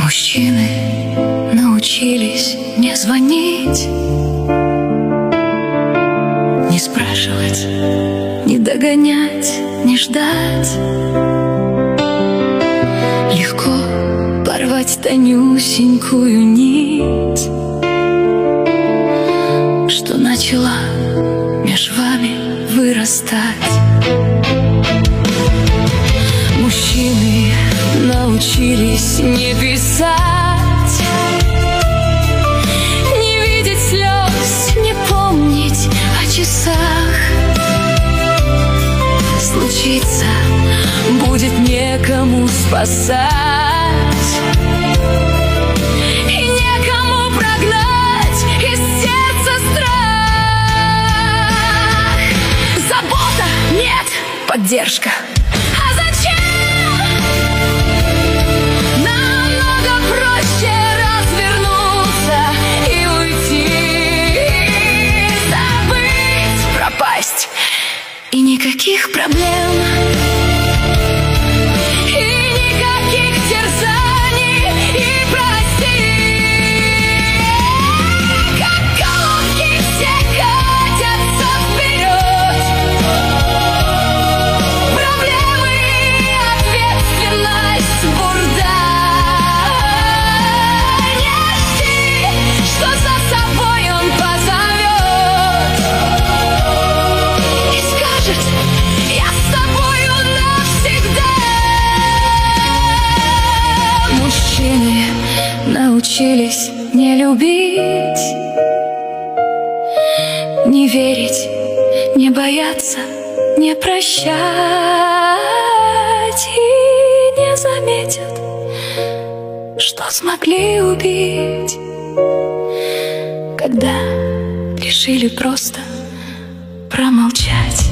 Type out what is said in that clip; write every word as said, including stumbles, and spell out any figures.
Мужчины научились не звонить, не спрашивать, не догонять, не ждать. Легко порвать тонюсенькую нить, что начала меж вами вырастать. Мужчины научились не писать, не видеть слез, не помнить о часах. Случится, будет некому спасать и некому прогнать из сердца страх. Забота, нет, поддержка. А зачем? Намного проще развернуться и уйти, забыть, пропасть, и никаких проблем. Мужчины научились не любить, не верить, не бояться, не прощать, и не заметят, что смогли убить, когда решили просто промолчать.